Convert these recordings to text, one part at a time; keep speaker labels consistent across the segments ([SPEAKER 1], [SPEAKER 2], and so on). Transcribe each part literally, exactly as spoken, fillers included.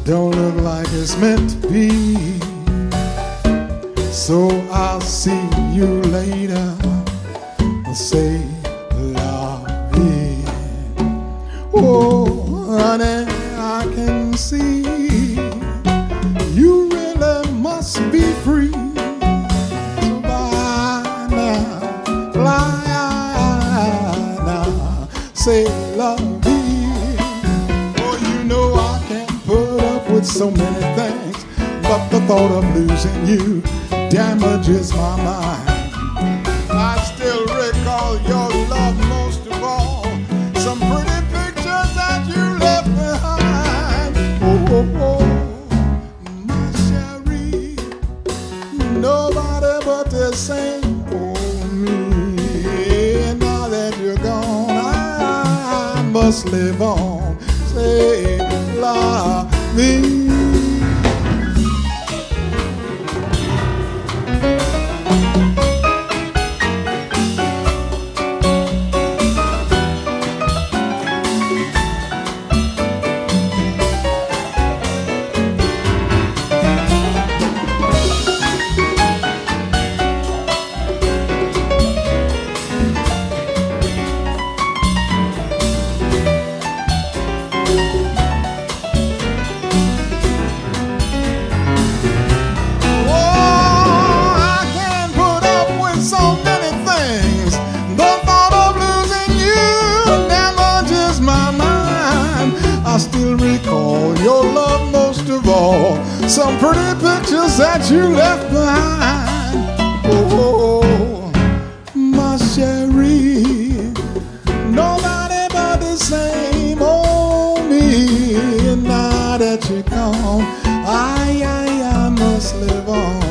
[SPEAKER 1] don't look like it's meant to be. So I'll see you later. Say la vie. Oh, honey, I can see you really must be free. So bye now, fly now, say la vie. Oh, you know I can't put up with so many things, but the thought of losing you damages my mind. I still recall your love most of all, some pretty pictures that you left behind. Oh, oh, oh, my chérie, nobody but the same for me. Now that you're gone, I must live on. Say la vie. I still recall your love most of all, some pretty pictures that you left behind. Oh, oh, oh, my chérie, nobody but the same old me. Now that you're gone, I, I, I must live on.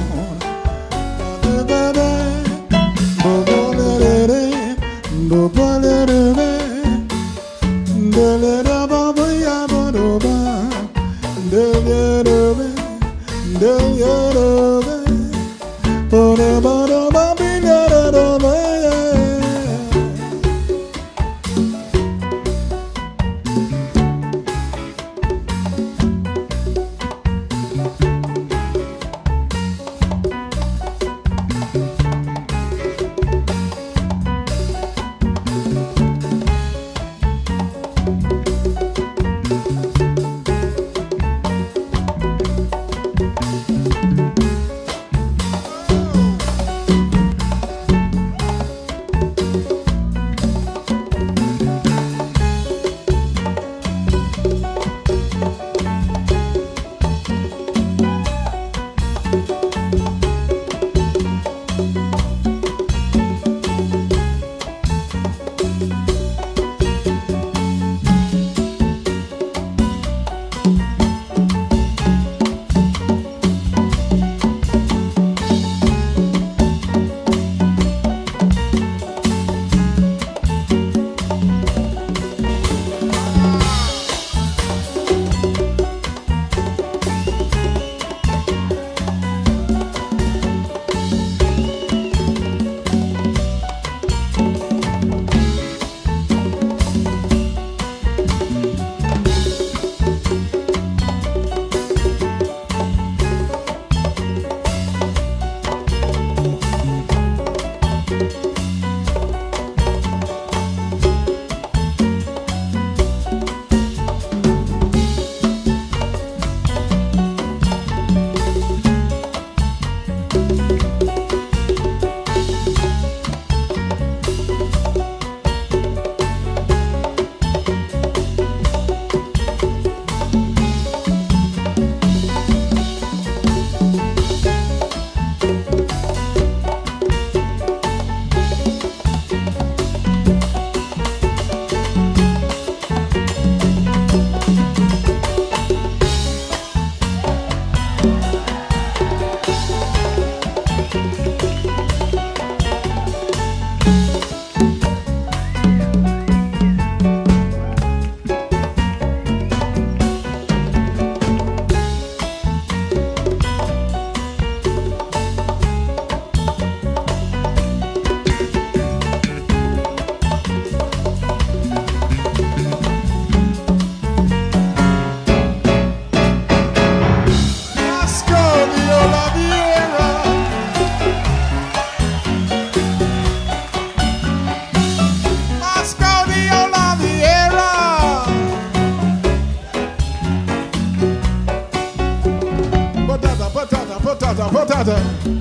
[SPEAKER 1] da.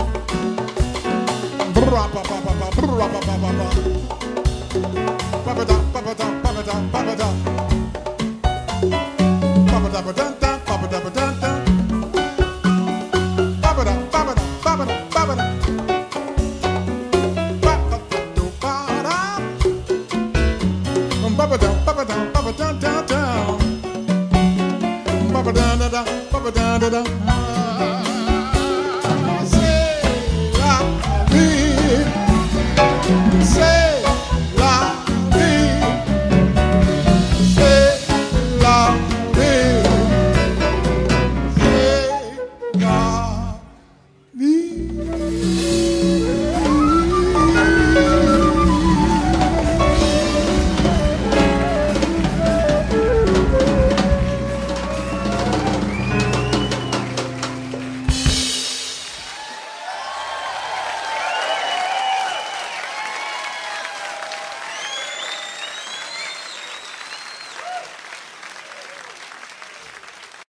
[SPEAKER 1] Bra ba ba ba ba bra ba ba ba ba. Ba ba da ba ba da ba ba da ba ba da. Ba ba da ba da da ba ba da ba da da. Ba ba da ba ba da ba ba da ba ba da. Ba ba da do ba da. Ba ba da ba ba da ba ba da da da. Ba ba da da da ba ba da da da.